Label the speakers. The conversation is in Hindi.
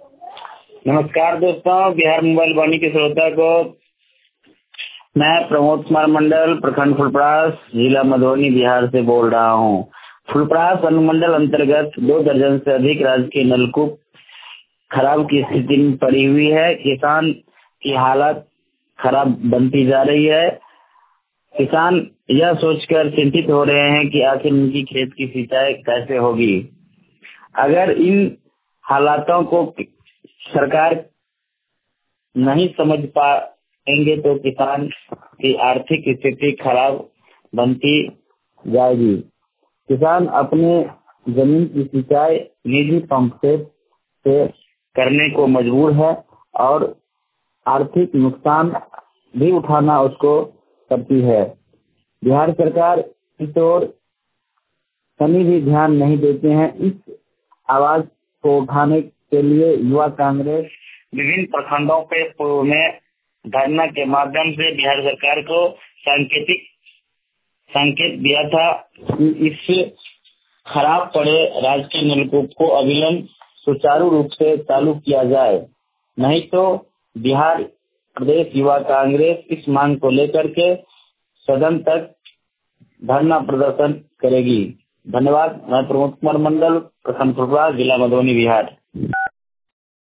Speaker 1: नमस्कार दोस्तों, बिहार मोबाइल वाणी के श्रोता को मैं प्रमोद कुमार मंडल, प्रखंड फुलपरास, जिला मधुबनी, बिहार से बोल रहा हूँ। फुलपरास अनुमंडल अंतर्गत 2 दर्जन से अधिक राजकीय नलकूप खराब की स्थिति में पड़ी हुई है। किसान की हालत खराब बनती जा रही है। किसान यह सोचकर चिंतित हो रहे हैं कि आखिर उनकी खेत की सिंचाई कैसे होगी। अगर इन हालातों को सरकार नहीं समझ पाएंगे तो किसान की आर्थिक स्थिति खराब बनती जाएगी। किसान अपने जमीन की सिंचाई निजी पंप से करने को मजबूर है और आर्थिक नुकसान भी उठाना उसको पड़ती है। बिहार सरकार इस ओर कहीं भी ध्यान नहीं देते हैं। इस आवाज को उठाने के लिए युवा कांग्रेस विभिन्न प्रखंडों पे पूर्व में धरना के माध्यम से बिहार सरकार को संकेत दिया था कि इस खराब पड़े राजकीय नलकूप को अविलंब सुचारू रूप से चालू किया जाए, नहीं तो बिहार प्रदेश युवा कांग्रेस इस मांग को लेकर के सदन तक धरना प्रदर्शन करेगी। धन्यवाद। मैं प्रमोद कुमार मंडल, प्रखंड फुलपरास, जिला मधुबनी, बिहार।